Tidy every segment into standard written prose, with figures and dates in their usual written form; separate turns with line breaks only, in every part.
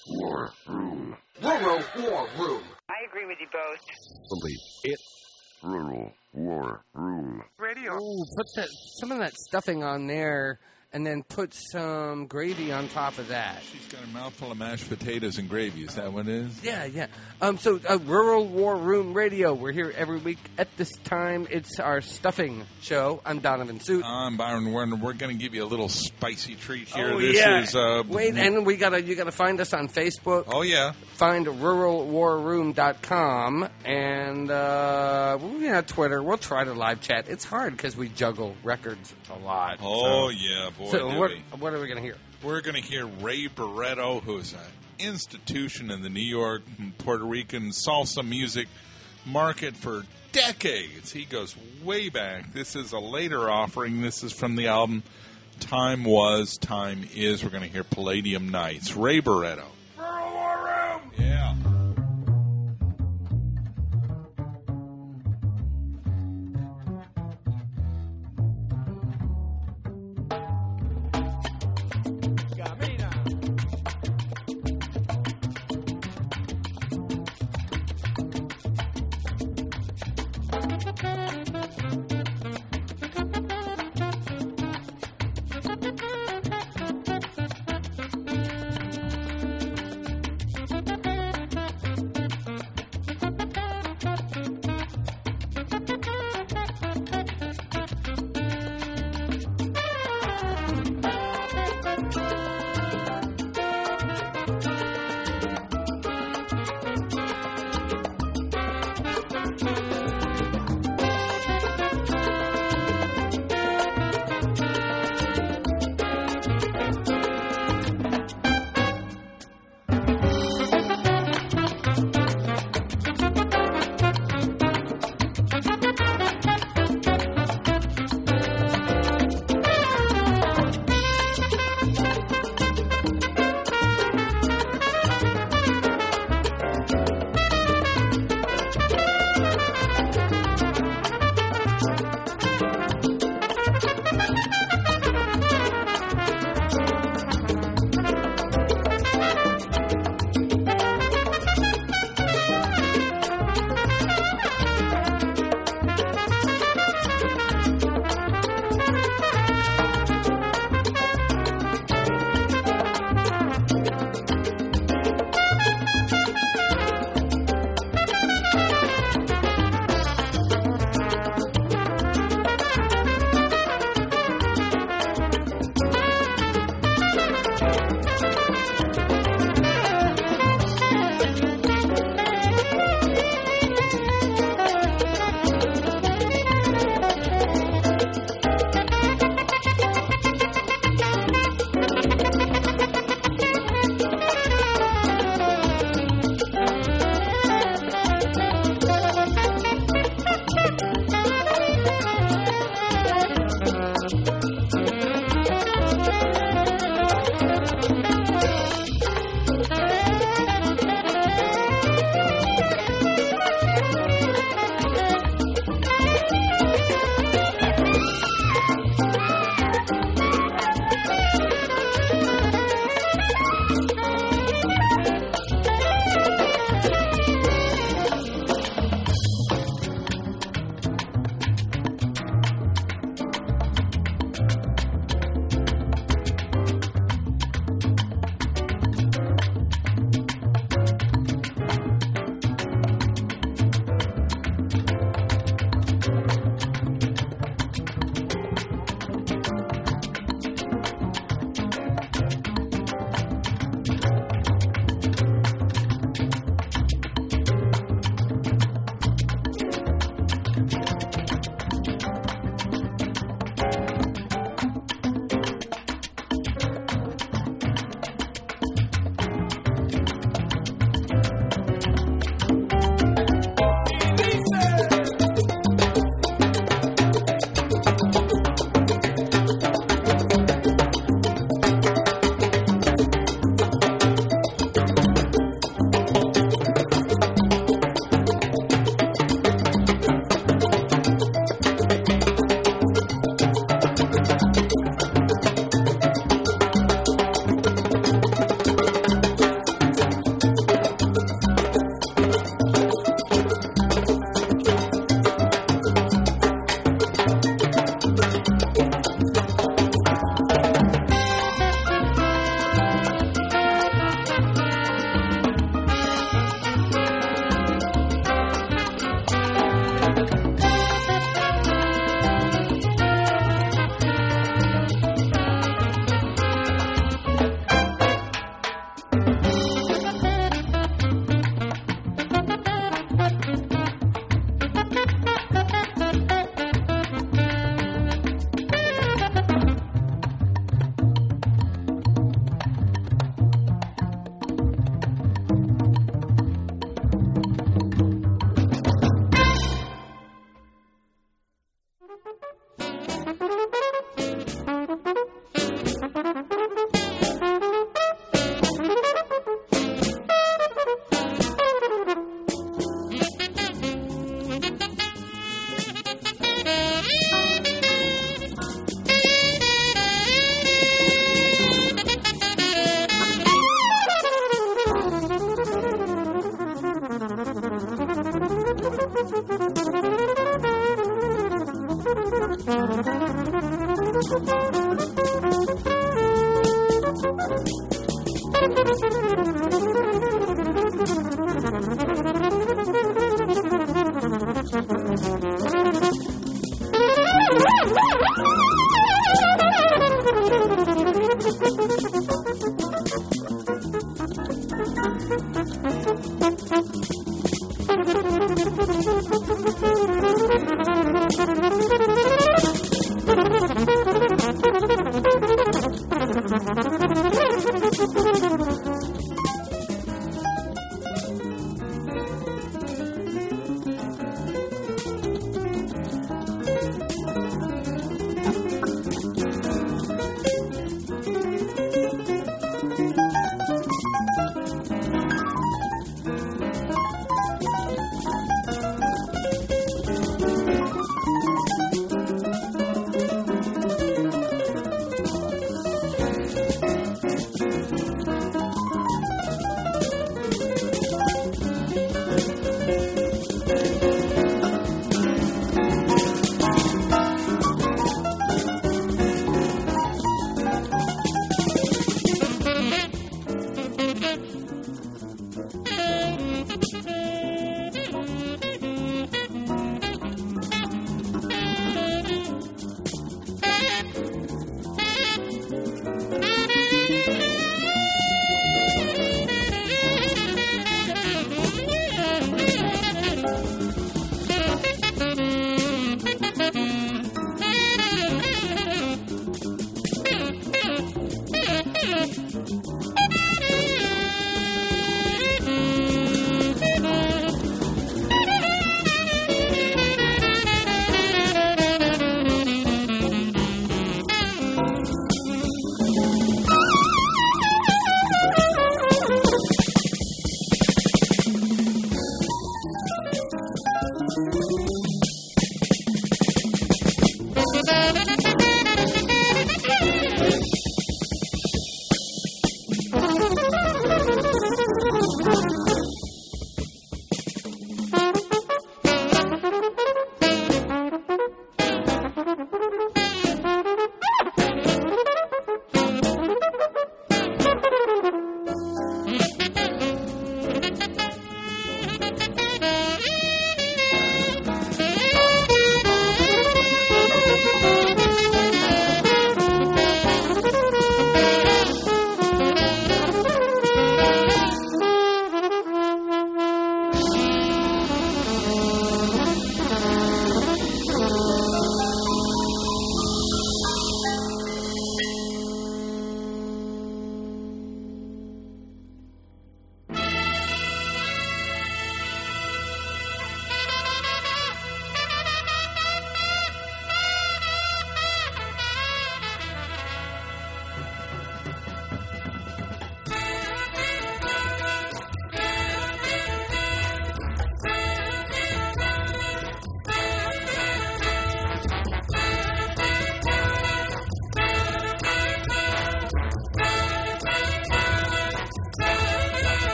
War Room. Rural War Room.
I agree with you both.
Believe it. Rural War Room.
Radio.
Ooh, put some of that stuffing on there, and then put some gravy on top of that.
She's got a mouthful of mashed potatoes and gravy. Is that what it is?
Yeah. So Rural War Room Radio. We're here every week at this time. It's our stuffing show. I'm Donovan Suit.
I'm Byron Werner. We're going to give you a little spicy treat here.
Oh,
This
yeah.
is
Wait, and you gotta find us on Facebook.
Oh yeah.
Find ruralwarroom.com and Twitter. We'll try to live chat. It's hard because we juggle records a lot.
Oh yeah, boy.
So
do
what
we.
are we gonna hear?
We're going to hear Ray Barretto, who's an institution in the New York and Puerto Rican salsa music market for decades. He goes way back. This is a later offering. This is from the album Time Was, Time Is. We're going to hear Palladium Nights. Ray Barretto.
Rural War Room.
Yeah.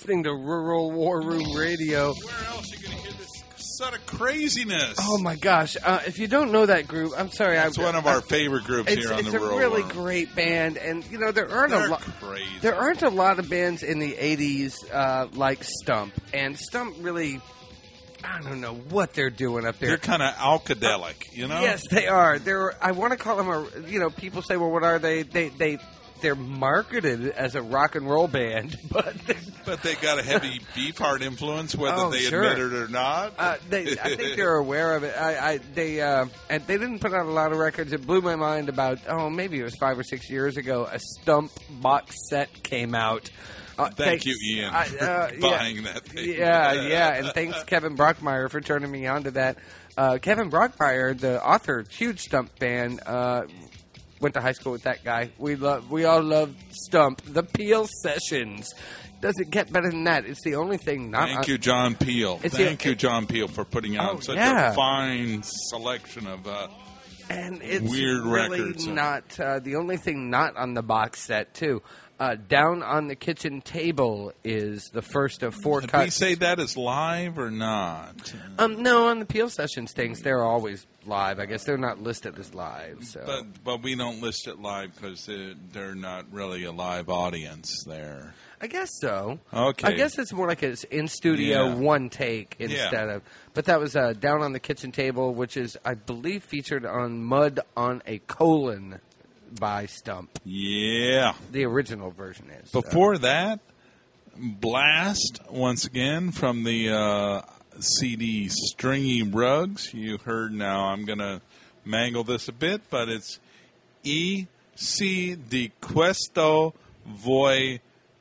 listening to Rural War Room Radio.
Where else are you going to hear this sort of craziness?
Oh my gosh! If you don't know that group, I'm sorry.
It's one of our favorite groups here on the Rural
It's a really
World.
great band, and you know there aren't
They're
a lot.
crazy.
There aren't a lot of bands in the '80s like Stump, and Stump really. I don't know what they're doing up there.
They're kind of alkadelic, you know?
Yes, they are. I want to call them a. You know, people say, "Well, what are they?" They're marketed as a rock and roll band, but
they got a heavy Beefheart influence, whether
Oh,
they
sure.
admit it or not.
I think they're aware of it. And they didn't put out a lot of records. It blew my mind about maybe it was 5 or 6 years ago. A Stump box set came out.
Thank you, Ian, for buying that thing.
Yeah, and thanks Kevin Brockmeyer for turning me on to that. Kevin Brockmeyer, the author, huge Stump fan. Went to high school with that guy. We all love Stump. The Peel Sessions. Doesn't get better than that. It's the only thing not.
Thank you, John Peel. Thank you, John Peel, for putting out such a fine selection of
and it's
weird
really
records.
Not the only thing not on the box set too. Down on the Kitchen Table is the first of 4
Did
cuts.
we say that is live or not?
No, on the Peel Sessions things, they're always live. I guess they're not listed as live. So.
But we don't list it live because they're not really a live audience there.
I guess so.
Okay.
I guess it's more like it's in studio one take instead of. But that was Down on the Kitchen Table, which is, I believe, featured on Mud on a Colon by Stump.
Yeah.
The original version is.
Before that, Blast, once again, from the CD Stringy Rugs. You heard now, I'm going to mangle this a bit, but it's E si di questo voi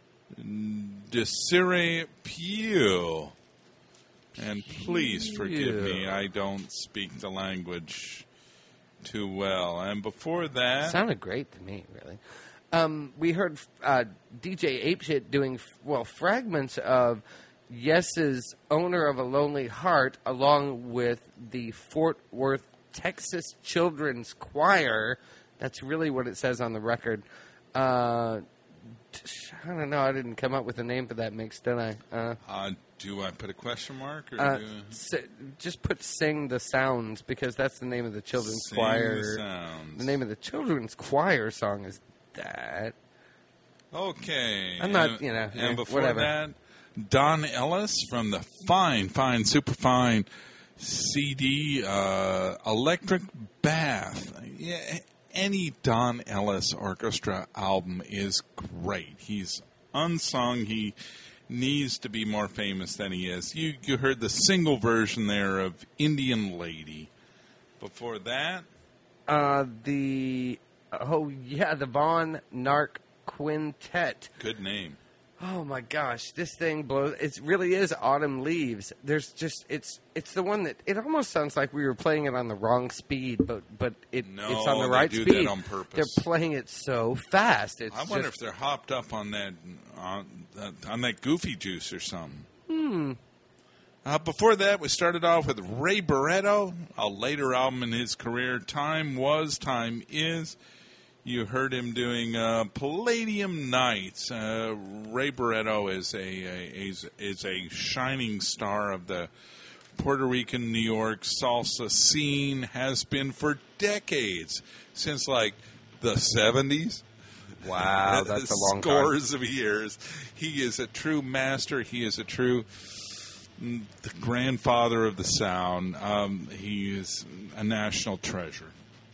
desire più. And please forgive me, I don't speak the language too well. And before that...
Sounded great to me, really. We heard DJ Apeshit doing, fragments of Yes's Owner of a Lonely Heart, along with the Fort Worth, Texas Children's Choir. That's really what it says on the record. I don't know. I didn't come up with a name for that mix, did I?
Do I put a question mark? Or
just put Sing the Sounds, because that's the name of the children's choir.
The Sounds.
The name of the children's choir song is that.
Okay.
I'm not,
And before
whatever.
that, Don Ellis from the fine, superfine CD Electric Bath. Yeah, any Don Ellis orchestra album is great. He's unsung. He needs to be more famous than he is. You heard the single version there of Indian Lady. Before that,
the Von Narc Quintet.
good name.
Oh my gosh, this thing blows! It really is Autumn Leaves. There's just it's the one that it almost sounds like we were playing it on the wrong speed, but it's on the right
they do
speed.
that on purpose.
They're playing it so fast.
I wonder if they're hopped up on that Goofy Juice or something. Before that, we started off with Ray Barretto, a later album in his career. Time Was, Time Is. You heard him doing Palladium Nights. Ray Barretto is a shining star of the Puerto Rican, New York salsa scene. Has been for decades, since like the 70s.
Wow, that's a long time.
Scores of years. He is a true master. He is a true the grandfather of the sound. He is a national treasure.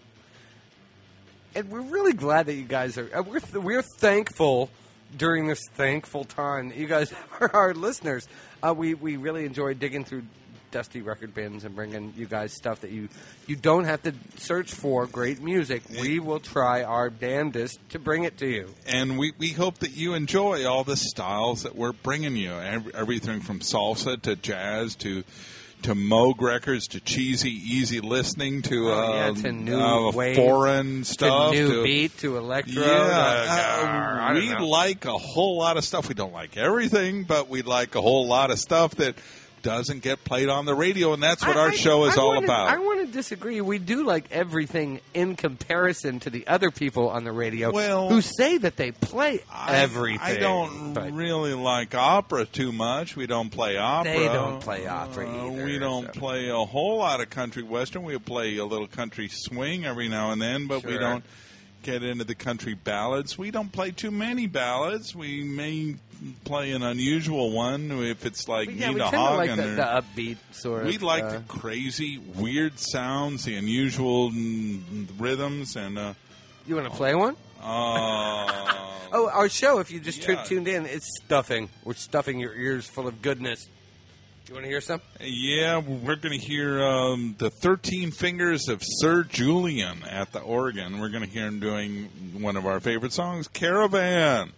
And we're really glad that you guys are. We're thankful during this thankful time that you guys are our listeners. We really enjoy digging through dusty record bins and bringing you guys stuff that you don't have to search for. Great music. We will try our damnedest to bring it to you.
And we hope that you enjoy all the styles that we're bringing you. Everything from salsa to jazz to Moog records, to cheesy, easy listening, to
new wave,
foreign stuff,
to new beat, to electro.
We like a whole lot of stuff. We don't like everything, but we like a whole lot of stuff that doesn't get played on the radio, and that's what our show is all about.
I want to disagree. We do like everything in comparison to the other people on the radio who say that they play everything.
I don't really like opera too much. We don't play opera.
They don't play opera either.
We don't play a whole lot of country western. We play a little country swing every now and then, but we don't get into the country ballads. We don't play too many ballads. We may play an unusual one if it's like Nina Hagen.
Like the upbeat sort of.
We like the crazy, weird sounds, the unusual rhythms, and
you want to play one? Our show, if you just tuned in, it's stuffing. We're stuffing your ears full of goodness. You want to hear some?
Yeah, we're going to hear the 13 Fingers of Sir Julian at the organ. We're going to hear him doing one of our favorite songs, Caravan.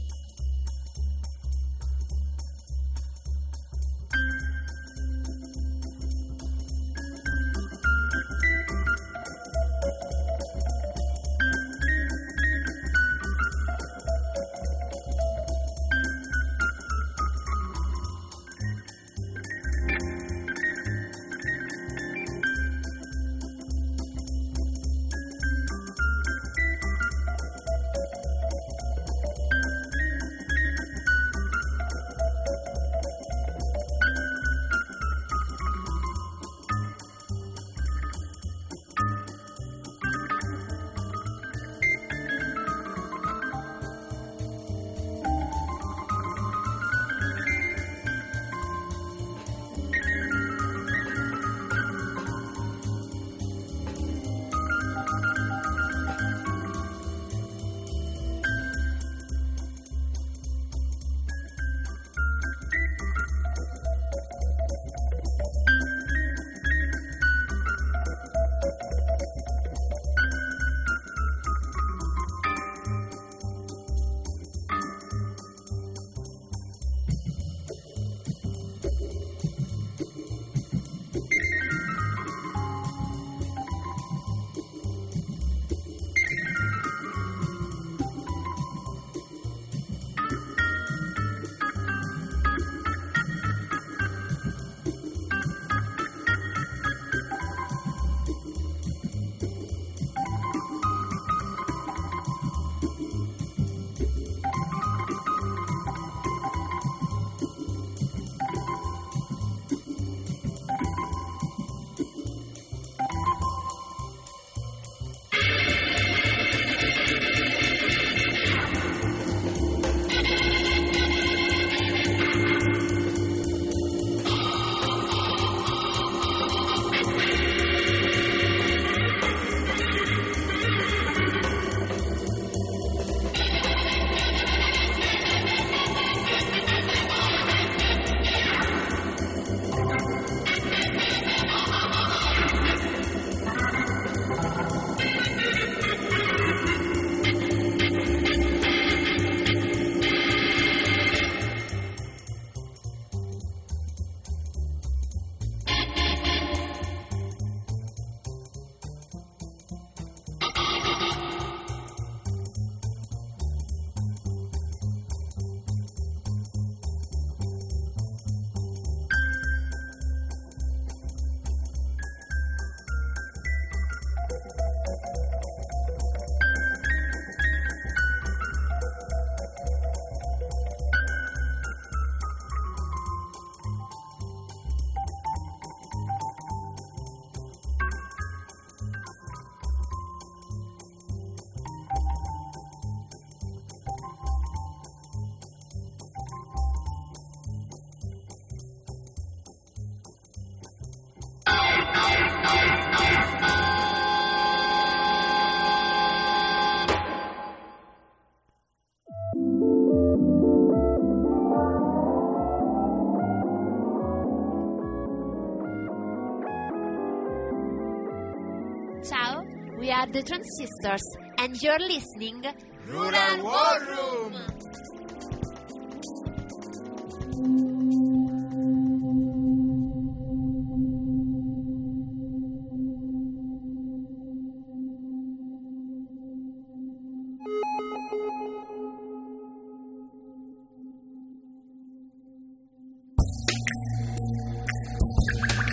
We are the Transistors, and you're listening
Rural War Room.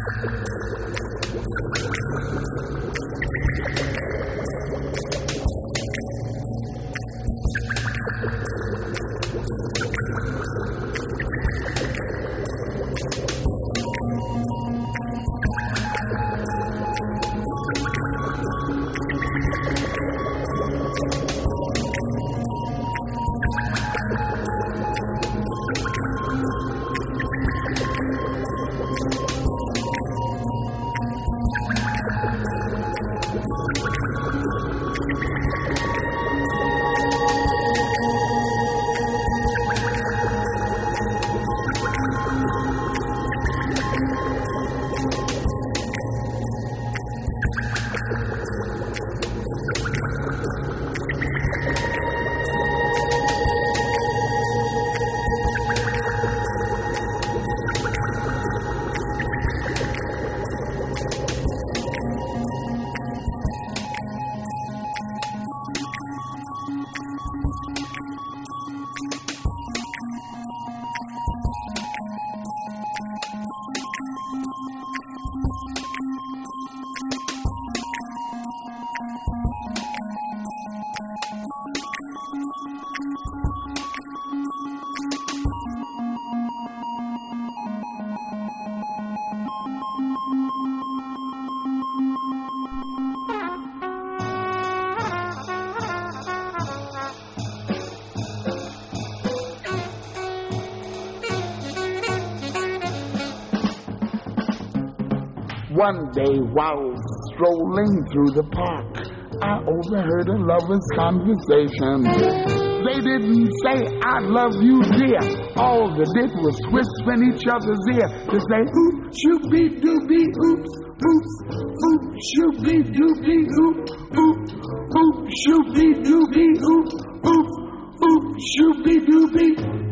One day while strolling through the park, I overheard a lover's conversation. They didn't say, I love you, dear. All they did was whisper in each other's ear to say, oop, shoopy doopy, oops, oops, oop, shoopy doopy, oop, oop, oop, shoopy doopy, oop, oop, oop, shoopy doopy,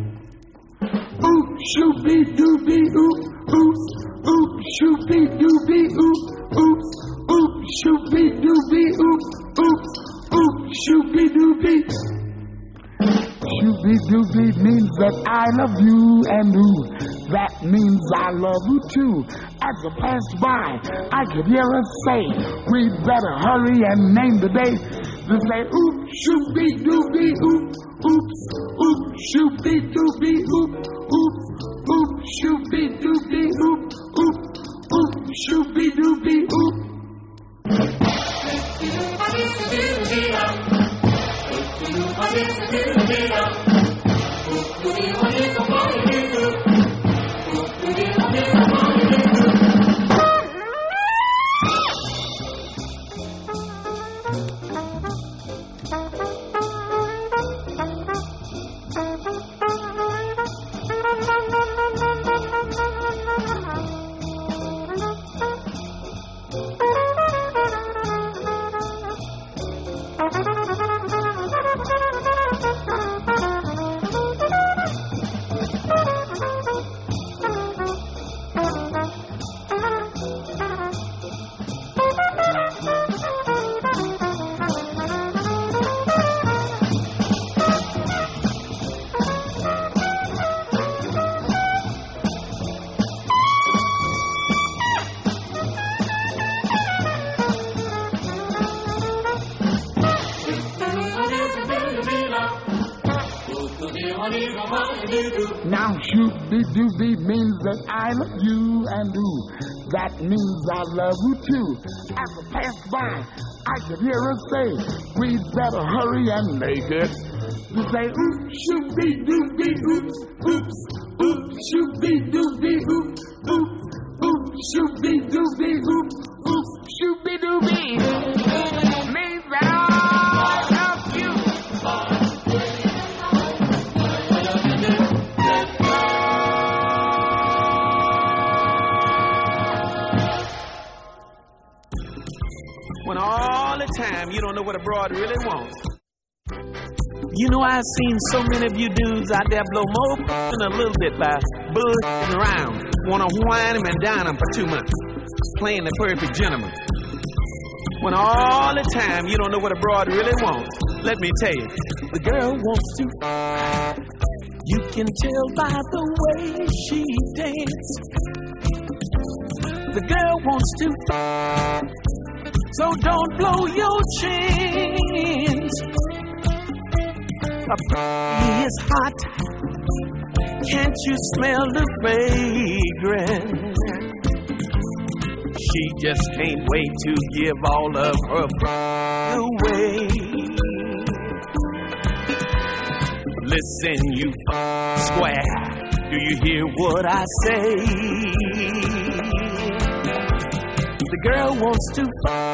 oop, shoopy doopy, oop, oops, oop, shoopy doopy, oop, oops, oop, shoopy doopy, oop, oops, oop, shoopy doopy. Shoopy doopy means that I love you, and ooh, that means I love you too. As I passed by, I could hear her say, we'd better hurry and name the day. They say, oop, shoopy doopy, oop, oops, oop, shoopy doopy, oop, oops, oop, shoopy doopy, oop, oop, oop, shoopy doopy, oop. Now shoopy-doopy means that I love you, and ooh, that means I love you too. As I passed by, I could hear her say, we'd better hurry and make it. To say, oop, shoopy-doopy, oops, oops, oop, shoopy-doopy, oop, oop, oop, shoopy-doopy, oop, oop, shoopy-doopy. Means that I love you.
When all the time you don't know what a broad really wants. You know, I've seen so many of you dudes out there blow more than a little bit by bullshitting around. Want to whine him and dine him for 2 months. Playing the perfect gentleman. When all the time you don't know what a broad really wants. Let me tell you, the girl wants to. You can tell by the way she dances. The girl wants to so don't blow your chins. A is hot. Can't you smell the fragrance? She just can't wait to give all of her away. Listen, you square, do you hear what I say? The girl wants to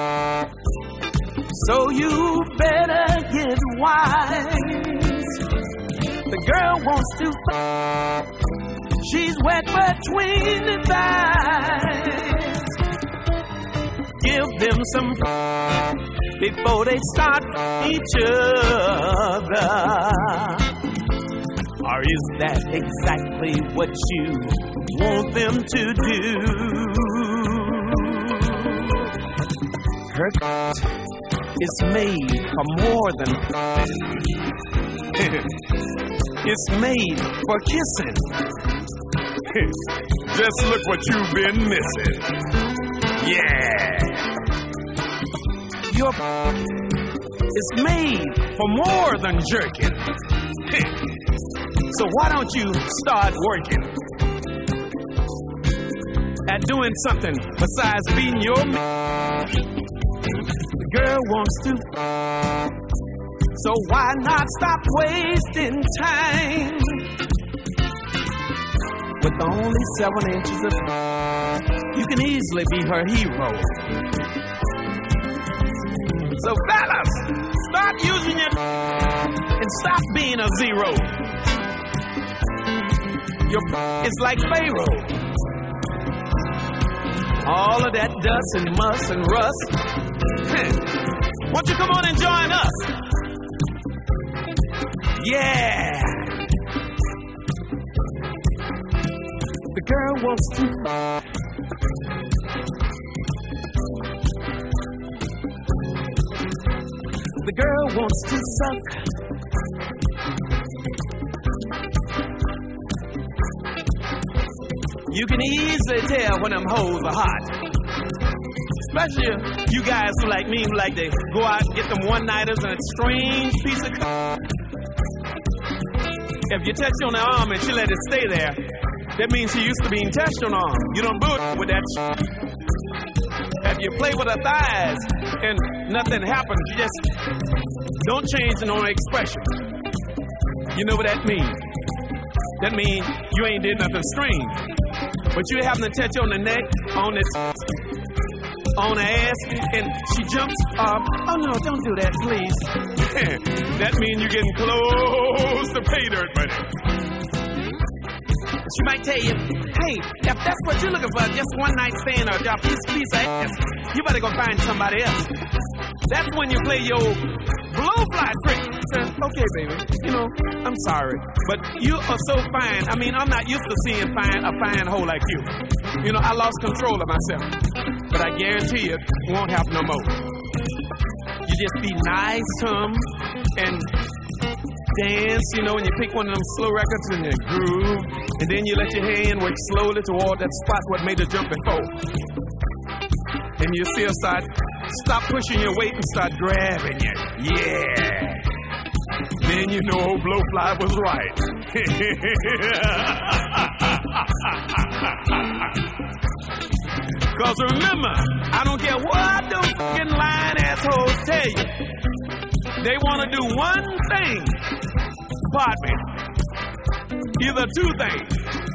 so you better get wise. The girl wants to she's wet between the thighs. Give them some before they start each other. Or is that exactly what you want them to do? Her is made for more than it's made for kissing. Just look what you've been missing. Yeah. Your is made for more than jerking. So why don't you start working at doing something besides being your man? The girl wants to, so why not stop wasting time? With only 7 inches of you can easily be her hero. So fellas, start using it and stop being a zero. Your is like Pharaoh. All of that dust and muss and rust. Won't you come on and join us? Yeah. The girl wants to the girl wants to suck. You can easily tell when them hoes are hot. Especially you guys who like me, who like to go out and get them one-nighters and a strange piece of if you touch on the arm and she let it stay there, that means she used to being touched on the arm. You don't do it with that If you play with her thighs and nothing happens, you just don't change no expression. You know what that means? That means you ain't did nothing strange. But you happen to touch on the neck, on the ass, and she jumps up. Oh no, don't do that, please. That means you're getting close to pay dirt money. She might tell you, hey, if that's what you're looking for, just one night stand or a piece of ass, you better go find somebody else. That's when you play your blowfly trick. Okay, baby, you know, I'm sorry, but you are so fine. I mean, I'm not used to seeing a fine hoe like you. You know, I lost control of myself, but I guarantee you, it won't happen no more. You just be nice to them and dance, you know, and you pick one of them slow records and you groove, and then you let your hand work slowly toward that spot what made her jump before. And you see her stop pushing your weight and start grabbing you. Yeah. Then you know old Blowfly was right. Because remember, I don't care what those fucking lying assholes tell you. They want to do one thing. Pardon me. Either two things.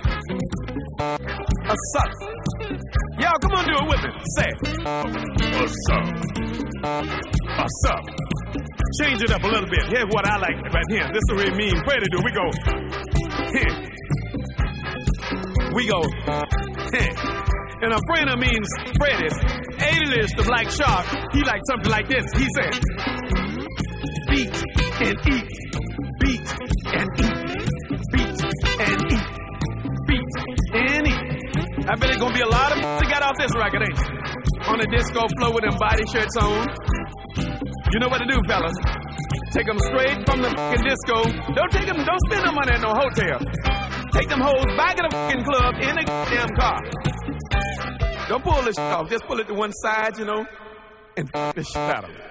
A suck. Y'all, come on, do it with me. Say it. A suck. A suck. Change it up a little bit. Here's what I like right here. This is what we mean. Freddie do. We go. We go. And a friend of means Freddie's. Alias the Black Shark. He likes something like this. He said, beat and eat. Beat and eat. Beat and eat. Beat and eat. I bet it's gonna be a lot of that got off this record, ain't you? On the disco floor with them body shirts on. You know what to do, fellas. Take them straight from the fucking disco. Don't spend no money at no hotel. Take them hoes back at the fucking club in the damn car. Don't pull this off. Just pull it to one side, you know, and the shit out of it.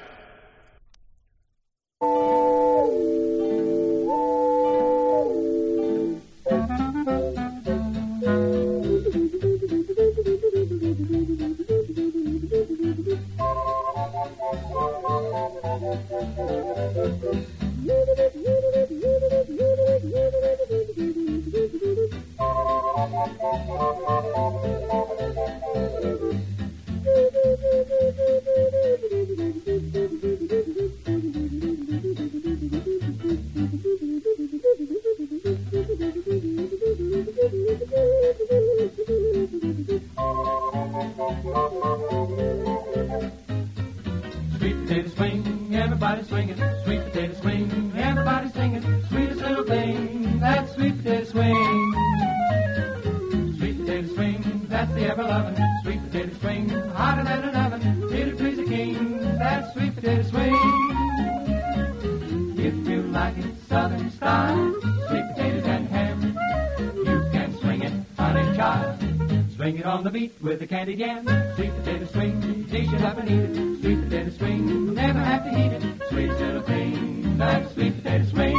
Sweet potato swing, everybody swinging. Sweet potato swing, everybody singing. Sweetest little thing, that sweet potato swing. Sweet potato swing, that's the ever loving. Sweet potato swing, hotter than an oven. Little tree's a king, that sweet potato swing. If you like it southern style, sweet potatoes and ham, you can swing it, honey child. Swing it on the beat with a candied yam. Sweet potato swing, dish it up and eat it. Sweet potato swing, never have to heat it. Sweetest little thing, that sweet potato swing.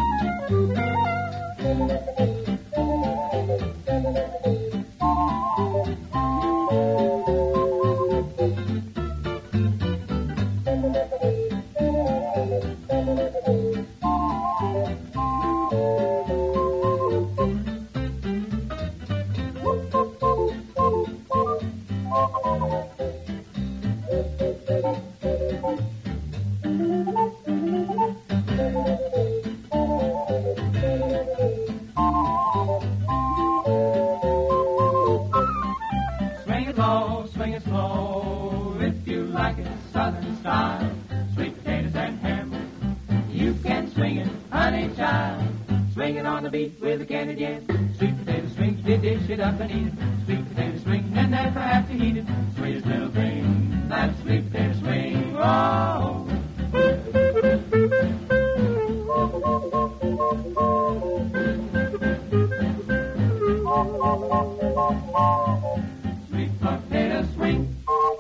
Swing it slow, if you like it southern style. Sweet potatoes and ham, you can swing it, honey child. Swing it on the beat with a candied yam. Sweet potato swing, dish it up and eat it. Sweet potato swing, and never have to heat it. Sweetest little thing, that sweet potato swing. Oh. Sweet potato swing.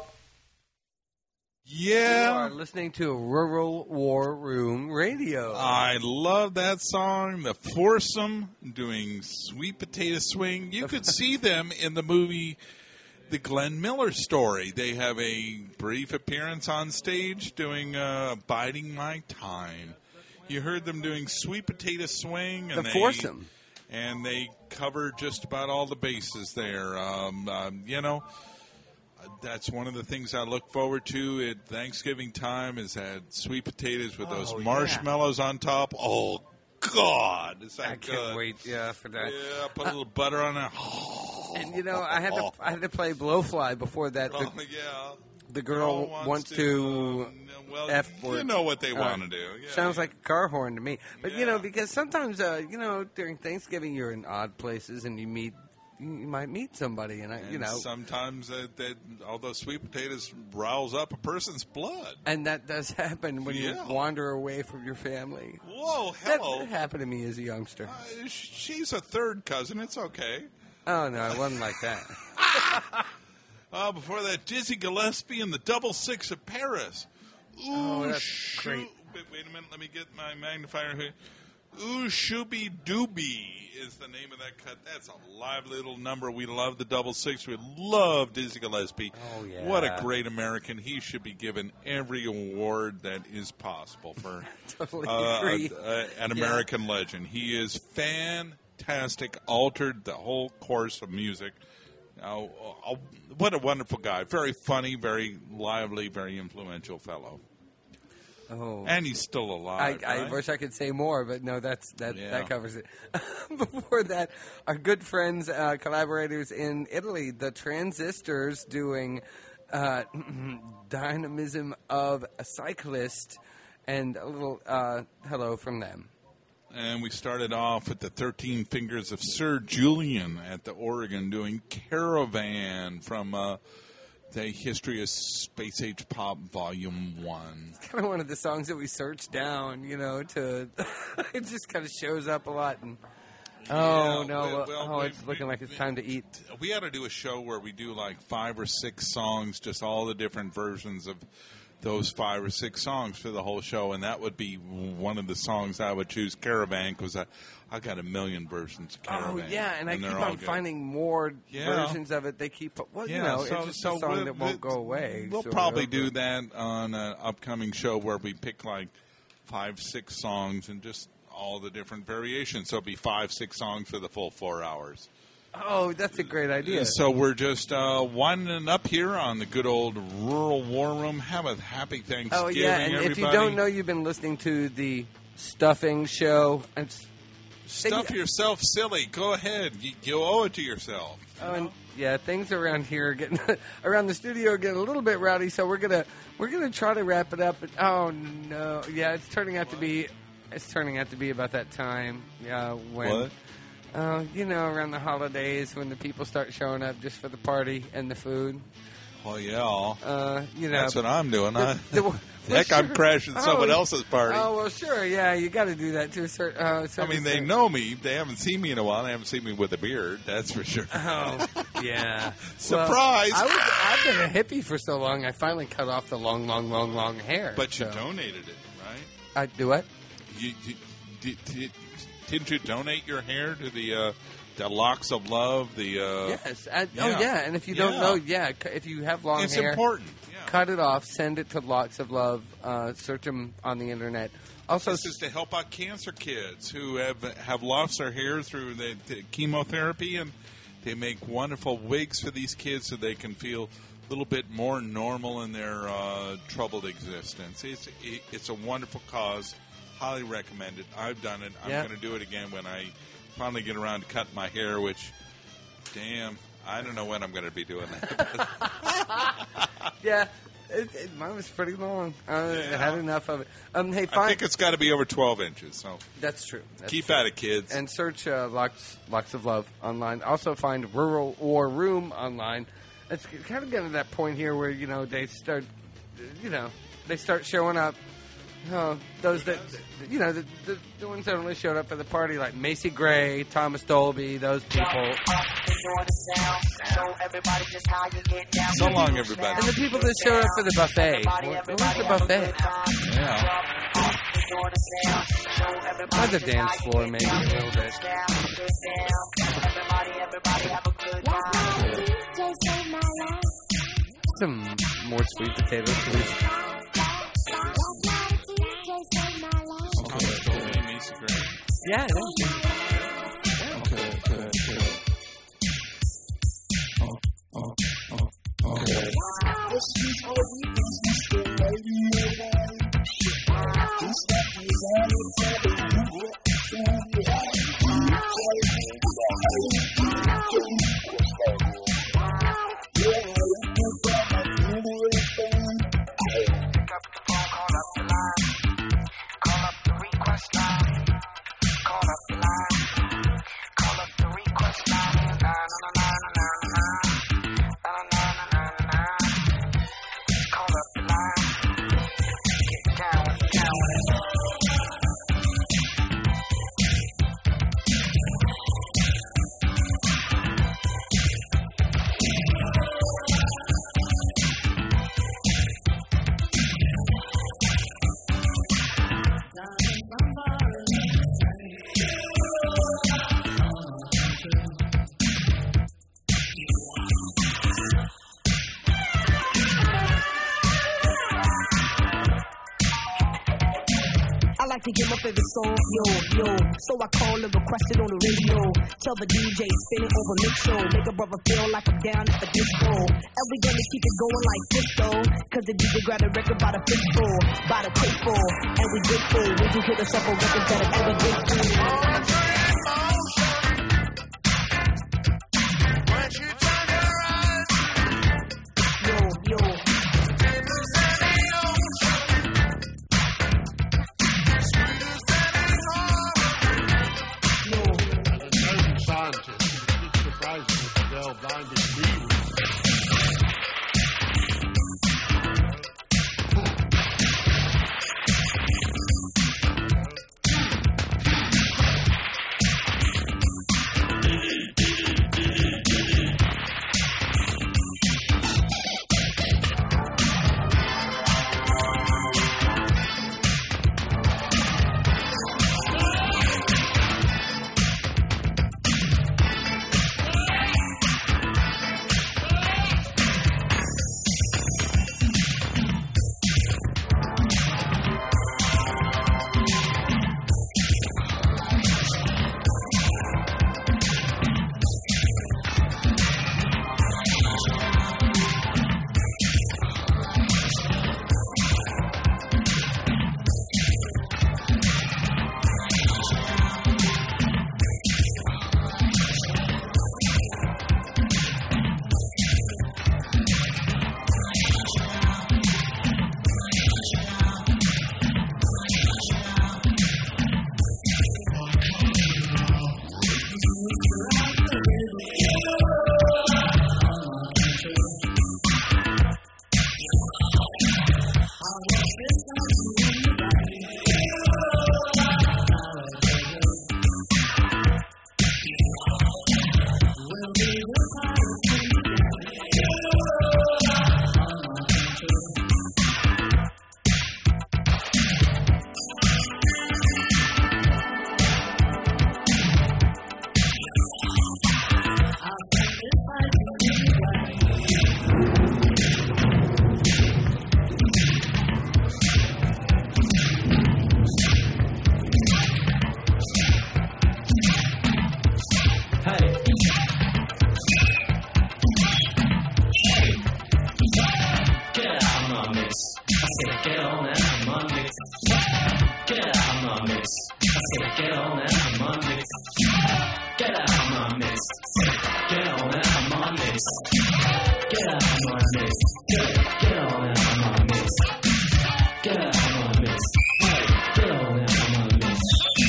Yeah.
You are listening to Rural War Room Radio.
I love that song. The Foursome doing Sweet Potato Swing. You could see them in the movie The Glenn Miller Story. They have a brief appearance on stage doing Biding My Time. You heard them doing Sweet Potato Swing. And
The Foursome.
And they cover just about all the bases there. You know, that's one of the things I look forward to at Thanksgiving time is that sweet potatoes with those marshmallows on top. Oh, God. Is that
I
good?
can't wait, for that.
Yeah, put a little butter on it.
And you know, I had to play Blowfly before that.
Oh, yeah.
The girl wants to
well,
F word.
You know what they want to do. Yeah.
Sounds like a car horn to me. But you know, because sometimes during Thanksgiving you're in odd places and you might meet somebody, and
sometimes all those sweet potatoes rouse up a person's blood,
and that does happen when you wander away from your family.
Whoa, hello!
That happened to me as a youngster.
She's a third cousin. It's okay.
Oh no, it wasn't like that.
Before that, Dizzy Gillespie and the Double Six of Paris. Ooh,
that's great.
Wait a minute, let me get my magnifier here. Ooh, Shooby Dooby is the name of that cut. That's a lively little number. We love the Double Six. We love Dizzy Gillespie.
Oh, yeah.
What a great American. He should be given every award that is possible for
totally
an American legend. He is fantastic, altered the whole course of music. What a wonderful guy. Very funny, very lively, very influential fellow.
Oh.
And he's still alive.
I wish I could say more, but no, that covers it. Before that, our good friends, collaborators in Italy, the Transistors, doing Dynamism of a Cyclist, and a little hello from them.
And we started off with the 13 Fingers of Sir Julian at the Oregon doing Caravan from the History of Space Age Pop Volume 1.
It's kind of one of the songs that we search down, it just kind of shows up a lot. And Oh,
Yeah,
no.
well,
It's looking like it's time to eat.
We ought to do a show where we do like 5 or 6 songs, just all the different versions of those 5 or 6 songs for the whole show, and that would be one of the songs I would choose, Caravan, because I got a million versions of Caravan.
Oh, yeah, and I keep
they're all
on
good.
finding more versions of it. They keep, it's just a song that won't go away.
We'll probably do that on an upcoming show where we pick like 5, 6 songs and just all the different variations. So it'll be 5, 6 songs for the full 4 hours.
Oh, that's a great idea.
So we're just winding up here on the good old Rural War Room. Have a happy Thanksgiving,
Oh, yeah, and
everybody.
if you don't know, you've been listening to the Stuffing Show. And
Stuff yourself silly. Go ahead. You owe it to yourself.
Oh, and yeah, things around here are getting around the studio are getting a little bit rowdy. So we're gonna try to wrap it up. But oh no, yeah, it's turning out to be about that time. Yeah, when
What?
around the holidays when the people start showing up just for the party and the food.
Oh, yeah.
That's
what I'm doing.
Well,
Heck,
sure.
I'm crashing someone else's party.
Oh, well, sure. Yeah, you got to do that to a certain
I mean, they know me. They haven't seen me in a while. They haven't seen me with a beard. That's for sure.
Oh, yeah.
Surprise!
Well, I've been a hippie for so long, I finally cut off the long hair.
But you
so.
donated it, right?
I do what?
Didn't you donate your hair to the Locks of Love?
Yes. Oh, yeah. And if you don't know, if you have long
it's
hair,
important. Yeah.
cut it off. Send it to Locks of Love. Search them on the internet. Also,
this is to help out cancer kids who have lost their hair through the chemotherapy, and they make wonderful wigs for these kids so they can feel a little bit more normal in their troubled existence. It's a wonderful cause. Highly recommend it. I've done it. I'm going to do it again when I finally get around to cutting my hair, which, damn, I don't know when I'm going to be doing that.
yeah. Mine was pretty long. I had enough of it. Hey,
I think it's got to be over 12 inches. So
that's true.
Keep at it, kids.
And search Locks of Love online. Also find Rural War Room online. It's kind of getting to that point here where they start showing up. Those that the ones that only showed up for the party, like Macy Gray, Thomas Dolby, those people.
So long, everybody.
And the people that showed up for the buffet. Where's the buffet?
Yeah.
By the dance floor, maybe a little bit. Some more sweet potatoes, please. Yeah, it is.
To get my favorite song, yo. So I call and request it on the radio. Tell the DJ, spin it over mix show. Make a brother feel like I'm down at the disco. And we gonna keep it going like this, though. Cause the DJ grab the record by the fistful, by the plateful. And we grateful. We just hit us up on records that are ever grateful. Yo.
mix. Get on out of my mix. Get out of my mix. Get on out of my mix.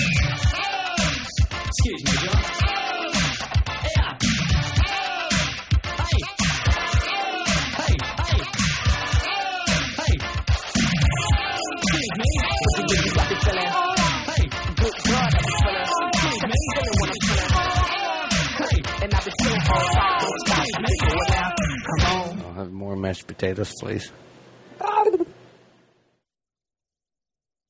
Excuse me, John. Yeah. Hey. Hey. Hey. Hey. Excuse me. Excuse me. Got the feeling. Hey. Good God, I be feeling. Excuse me. Feeling what I'm feeling. Hey. And I be feeling all right. Excuse me. Come on.
I'll have more mashed potatoes, please.